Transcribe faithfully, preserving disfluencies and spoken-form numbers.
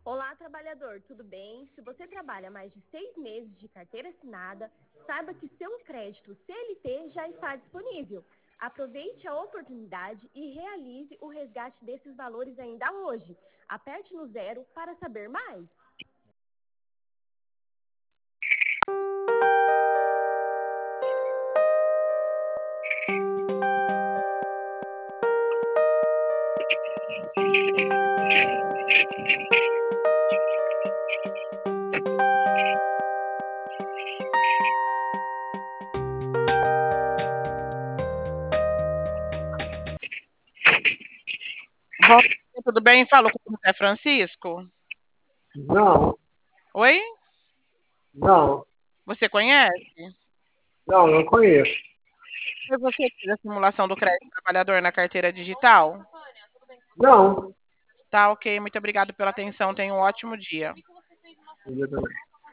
Olá, trabalhador, tudo bem? Se você trabalha mais de seis meses de carteira assinada, saiba que seu crédito C L T já está disponível. Aproveite a oportunidade e realize o resgate desses valores ainda hoje. Aperte no zero para saber mais. Bom dia, tudo bem? Falo com o José Francisco. Não, Oi? não, Você conhece? não, não conheço. Foi você que fez a simulação do crédito trabalhador na carteira digital? Não. Tá, ok. Muito obrigado pela atenção. Tenha um ótimo dia. Eu também.